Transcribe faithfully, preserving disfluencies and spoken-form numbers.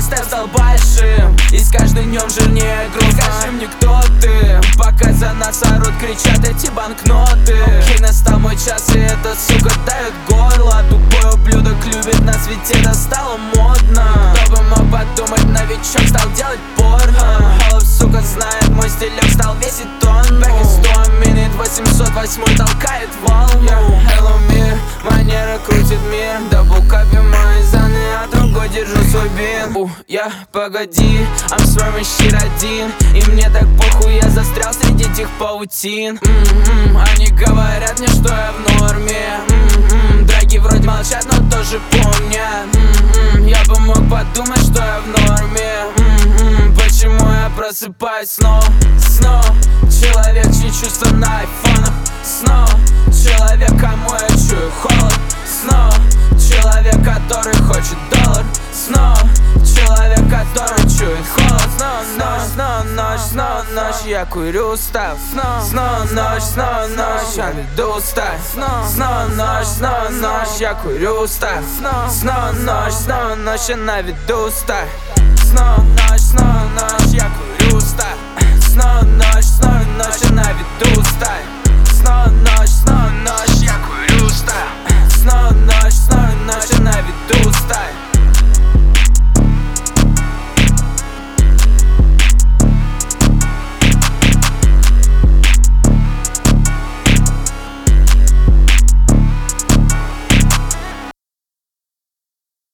степ стал большим, и с каждым днем жирнее груз. Скажи мне, кто ты, пока за нас орут, кричат эти банкноты. Окей, настал мой час, и эта сука дает горло. Тупой ублюдок любит нас, ведь это стало модно. Кто бы мог подумать, новичок стал делать порно. Холоп, сука, знает, мой стилек стал весить тонну. Back in сто минут, восемьсот восемь толкает волну. Hello, мир, манера крутит мир. Дабл капи мои заны, а другой держу свой бин. У, я, погоди, I'm swerving shit один. И мне так похуй, я застрял среди этих паутин. М-м-м, Они говорят мне, что я в норме. М-м-м, Драги вроде молчат, но тоже помнят. М-м-м, Я бы мог подумать, что я в норме. М-м-м, Почему я просыпаюсь снова, снова? Человек, чьи чувства на айфонах. Снова человек, кому я чую холод. Снова человек, который хочет доллар. Снова человек, который чует холод. Снова ночь, снова ночь, снова ночь, я курю устав. Снова ночь, снова ночь, я веду устав. Снова ночь, снова ночь, я курю устав. Снова ночь, снова ночь, я на виду устав. Снова ночь, снова ночь, я курю устав. Снова ночь, снова ночь, я на виду устав.